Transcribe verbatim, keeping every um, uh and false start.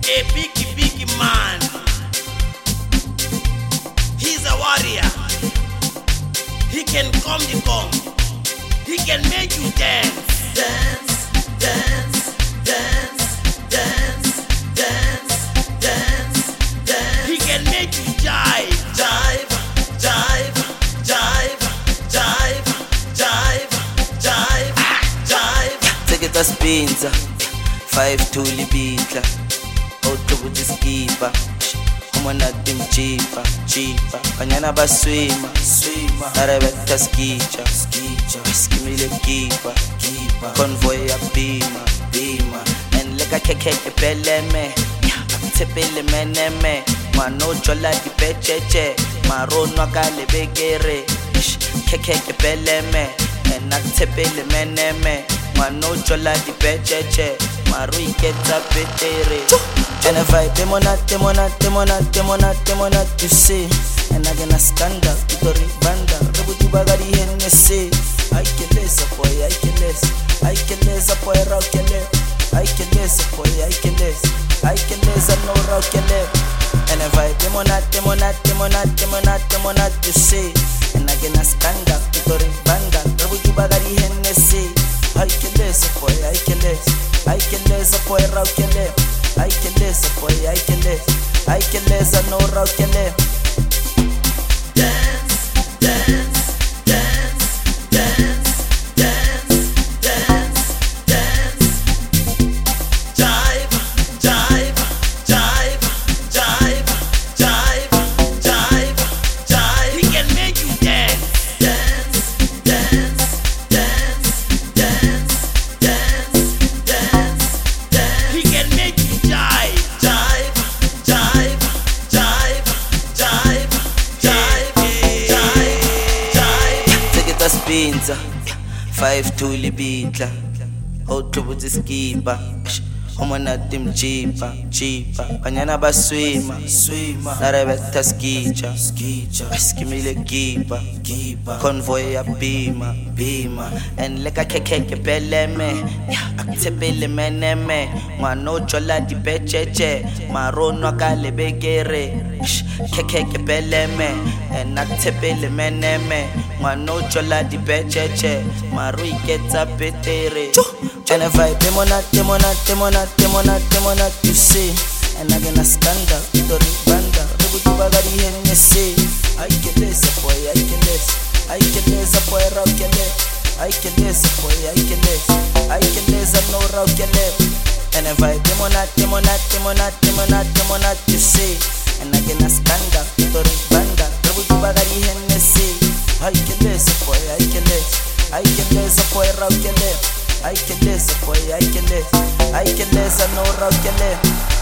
a big, big man. He's a warrior. He can come the gong. He can make you dance. Dance, dance, dance, dance, dance, dance, dance. He can make you jive, jive, jive, jive, jive, jive, jive, jive. Take it as pinza, five to libitla. Out with the skipper. Umana dim cheaper, cheaper. Kanyana baswima, swima. Narebeta skicha, skicha. Whiskey me le keeper, keeper. Convoy a bima, bima. And like a keke peleme, tepele meneme. Mano chola di pecheche, marono kale begere. Keke peleme, and not tepele meneme. Mano chola di pecheche, maru iketa petere. And if I demonat, demonat, demonat, demonat, demonat, you see. And I gonna stand up, Tori Banda, Rebutu Bagari Hennessy. I can lace a boy, I can lace, I can lace a boy, rockele. I can lace a boy, I can lace, I can lace a no rockele. And if I demonat, demonat, demonat, demonat, demonat, you see. And I gonna stand up, Tori Banda, Rebutu Bagari Hennessy. I can lace a boy, I can lace, I can lace a boy, rockele. I can lace, boy, I can lace, I can lace, I know how can live. Dance, dance, dance, dance, dance, dance, dance. Jive, jive, jive, jive, jive, jive, jive. He can make you dance. Dance, dance, dance, dance, dance, dance, dance. He can make you jive, jive, jive, jive, jive, jive, jive, jive. Take it as pinza, five to libitla. Out to the skipper. Umana dim cheaper, cheaper. Kanyana baswima, swima. Narebeta skicha, skicha. Whiskey me le keeper, keeper. Convoy a bima, bima. And like a keke peleme, tepele meneme. Mano chola di pecheche, marono kale begere. Keke peleme, and not tepele meneme. Mano chola di pecheche, maru iketa petere. And if I demonat, demonat, demonat, demonat, demonat, you see. And I gonna stand up, Tori Banda, Rebutu Bagari Hennessy. I can lace a boy, I can lace, I can lace a boy, rockele. I can lace a boy, I can lace, I can lace a no rockele. And if I demonat, demonat, demonat, demonat, demonat, you see. And I gonna stand up, Tori Banda, Rebutu Bagari Hennessy. I can lace a boy, I can lace, I can lace a boy, rockele. I can lace, boy, I can lace, I can lace, I know how can live.